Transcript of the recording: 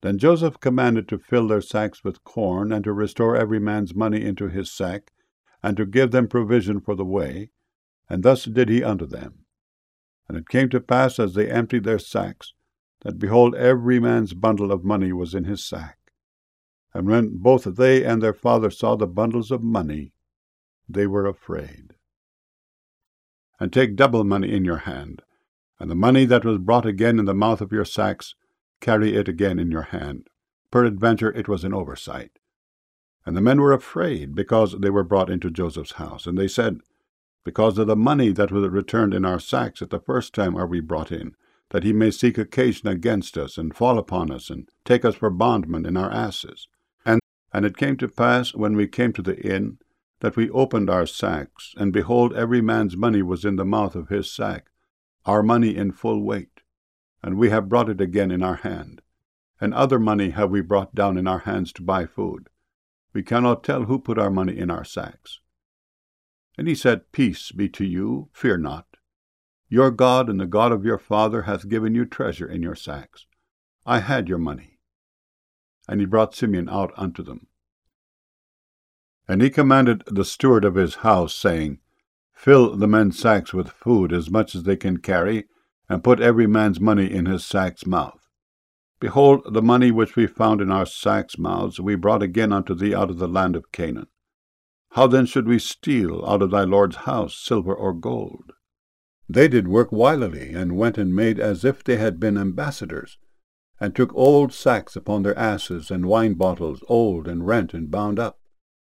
Then Joseph commanded to fill their sacks with corn, and to restore every man's money into his sack, and to give them provision for the way. And thus did he unto them. And it came to pass, as they emptied their sacks, that, behold, every man's bundle of money was in his sack. And when both they and their father saw the bundles of money, they were afraid. And take double money in your hand, and the money that was brought again in the mouth of your sacks, carry it again in your hand. Peradventure it was an oversight. And the men were afraid, because they were brought into Joseph's house. And they said, Because of the money that was returned in our sacks at the first time are we brought in, that he may seek occasion against us, and fall upon us, and take us for bondmen in our asses. And it came to pass, when we came to the inn, that we opened our sacks, and behold, every man's money was in the mouth of his sack, our money in full weight. And we have brought it again in our hand. And other money have we brought down in our hands to buy food. We cannot tell who put our money in our sacks. And he said, Peace be to you, fear not. Your God and the God of your father hath given you treasure in your sacks. I had your money. And he brought Simeon out unto them. And he commanded the steward of his house, saying, Fill the men's sacks with food as much as they can carry, and put every man's money in his sack's mouth. Behold, the money which we found in our sacks' mouths we brought again unto thee out of the land of Canaan. How then should we steal out of thy Lord's house silver or gold? They did work wilily, and went and made as if they had been ambassadors, and took old sacks upon their asses, and wine bottles old and rent and bound up.